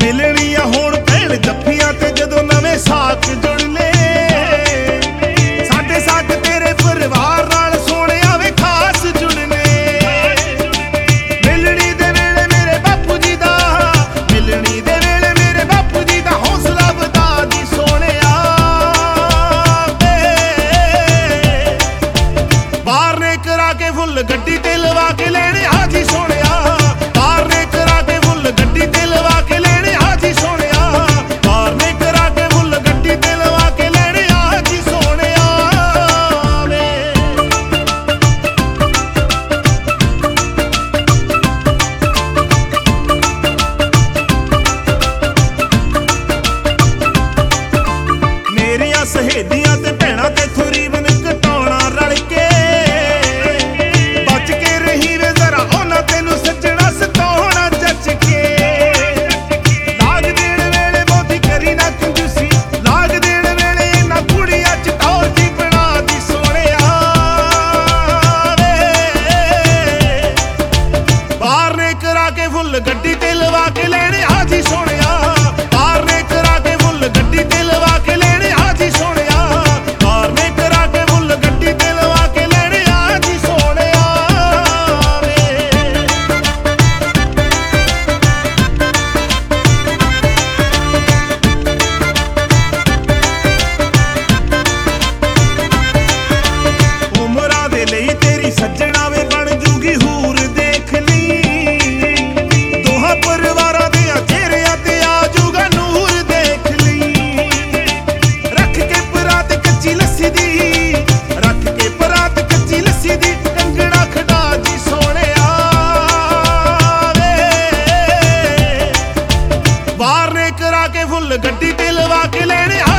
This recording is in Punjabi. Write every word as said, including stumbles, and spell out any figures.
ਮਿਲਣੀ ਆ ਹੁਣ ਭੈਣ ਜੱਫੀਆਂ ਤੇ ਜਦੋਂ ਨਵੇਂ ਸਾਕ ਜੁੜਨੇ ਸਾਡੇ ਸਾਕ ਤੇਰੇ ਪਰਿਵਾਰ ਨਾਲ ਸੋਹਣਿਆ ਵੇ ਖਾਸ ਜੁੜਨੇ ਮਿਲਣੀ ਦੇ ਵੇਲੇ ਮੇਰੇ ਬਾਪੂ ਜੀ ਦਾ ਮਿਲਣੀ ਦੇ ਵੇਲੇ ਮੇਰੇ ਬਾਪੂ ਜੀ ਦਾ ਹੌਸਲਾ ਵਧਾ ਦੀ ਸੋਹਣਿਆ ਵੇ ਬਾਹਰ ਨੇ ਕਰਾ ਕੇ ਫੁੱਲ ਗੱਡੀ ਤੇ ਲਵਾ ਕੇ ਲੈਣੇ ਹਾਜੀ ਸੋਹਣਿਆ ਬਾਹਰ ਨੇ ਕਰਾ ਕੇ ਫੁੱਲ ਗੱਡੀ ਤੇ ਲਵਾ ਕੇ ਲੈਣੇ ਹਾਜੀ ਸੋਹਣਿਆ ਬਾਹਰ ਨੇ ਕਰਾ ਕੇ ਫੁੱਲ ਗੱਡੀ ਤੇ ਲਵਾ ਕੇ ਲੈਣੇ ਹਾਜੀ ਸੋਹਣਿਆ ਵੇ ਮੇਰੀਆਂ ਸਹੇਲੀਆਂ ਤੇ ਭੈਣਾਂ ਤੇ ਥੁਰੀਬਨ ਘਟਾਉਣਾ ਰਲ ਕੇ ਬਚ ਕੇ ਰਹੀ ਵੇ ਜ਼ਰਾ ਉਹਨਾਂ ਤੈਨੂੰ ਸੱਜਣਾ ਸਤਾਉਣਾ ਜੱਜ ਕੇ ਲਾਗ ਦੇਣ ਵੇਲੇ ਬਹੁਤੀ ਕਰੀ ਨਾ ਕੰਜੂਸੀ ਲਾਗ ਦੇਣ ਵੇਲੇ ਇਹਨਾਂ ਕੁੜੀਆਂ ਚ ਟੌਰ ਦੀ ਬਣਾ ਦੀ ਸੋਹਣਿਆ ਵੇ ਬਾਹਰ ਨੇ ਕਰਾ ਕੇ ਫੁੱਲ ਗੱਡੀ ਤੇ ਲਵਾ ਕੇ ਲੈਣੇ ਹਾਜੀ ਸੋਹਣਿਆ ਬਾਹਰ ਨੇ ਕਰਾ ਕੇ ਫੁੱਲ ਗੱਡੀ ਤੇ ਲਵਾ ਕੇ ਲੈਣੇ ਹਾਜੀ ਸੋਹਣਿਆ ਬਾਹਰ ਨੇ ਕਰਾ ਕੇ ਫੁੱਲ ਗੱਡੀ ਤੇ ਲਵਾ ਕੇ ਲੈਣੇ ਹਾਜੀ ਸੋਹਣਿਆ ਵੇ ਉਮਰਾਂ ਦੇ ਲਈ ਤੇਰੀ ਸੱਜਣਾ ਵੇ ਬਣ ਜੂਗੀ ਹੂਰ ਦੇਖ ਲਈ ਦੋਹਾਂ ਪਰਿਵਾਰਾਂ ਦੇ ਚਿਹਰਿਆਂ ਤੇ ਆ ਜੂਗਾ ਨੂਰ ਦੇਖ ਲਈ ਰੱਖ ਕੇ ਪਰਾਤ ਕੱਚੀ ਲੱਸੀ ਦੀ ਰੱਖ ਕੇ ਪਰਾਤ ਕੱਚੀ ਲੱਸੀ ਦੀ ਟੰਗਣਾ ਖੜਾ ਜੀ ਸੋਹਣਿਆ ਵੇ ਬਾਹਰ ਨੇ ਕਰਾ ਕੇ ਫੁੱਲ ਗੱਡੀ ਤੇ ਲਵਾ ਕੇ ਲੈਣੇ